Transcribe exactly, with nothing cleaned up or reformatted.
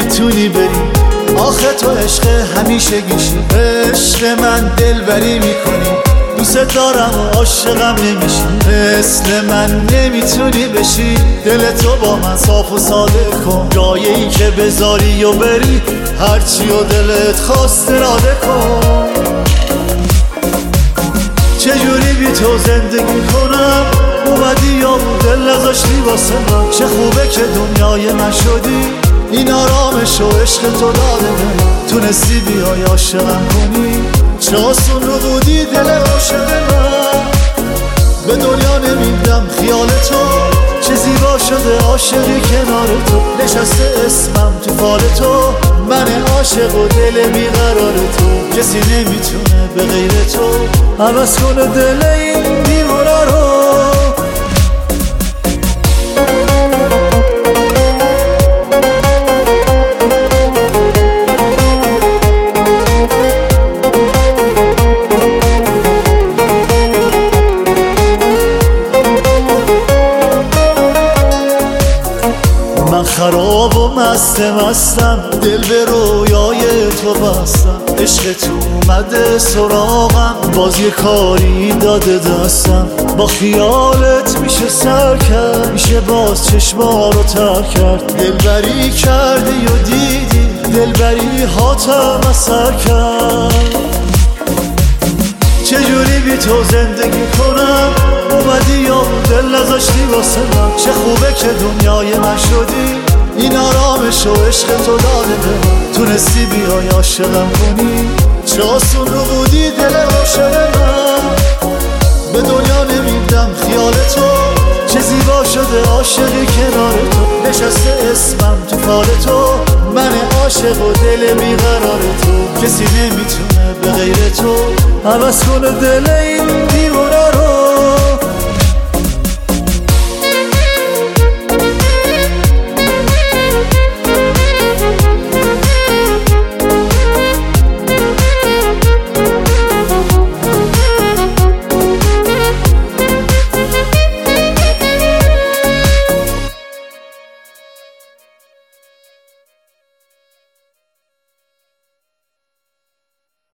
نمیتونی بری، آخه تو عشق همیشه گیشی. عشق من دلبری میکنی، دوست دارم و عاشقم نمیشی. مثل من نمیتونی بشی، دل تو با من صاف و ساده کن. جایی که بذاری و بری، هرچی و دلت خواست اراده کن. چجوری بی تو زندگی کنم؟ اومدی یا دل نذاشتی واسه من. چه خوبه که دنیای من شدی، این آرامش و عشق تو داده من. تونستی بیای عاشقم کنی، چه آسون رو بودی دل عاشق من. به دنیا نمیدم خیال تو، چه زیبا شده عاشقی کنار تو. نشسته اسمم تو فال تو، من عاشق و دل بیقرار تو. کسی نمیتونه به غیر تو عوض کنه دل این دیوارا رو. من خراب و مست مستم، دل به رویای تو بستم. عشق تو اومده سراغم، باز یه کاری داده دستم. با خیالت میشه سر کرد، میشه باز چشما رو تر کرد. دلبری کردی و دیدی، دلبری هاتم اثر کرد. چجوری بی تو زندگی کنم؟ اومدی یا دل نذاشتی واسه من. چه خوبه که دنیای من شدی، این آرامش و عشق تو داده به من. تونستی بیای عاشقم کنی، چه آسون رو بودی دل عاشق من. به دنیا نمیدم خیال تو، چه زیبا شده عاشقی کنار تو. نشسته اسمم تو فال تو، من عاشق و دل بیقرار تو. کسی نمیتونه به غیر تو عوض کنه دل این دیوارا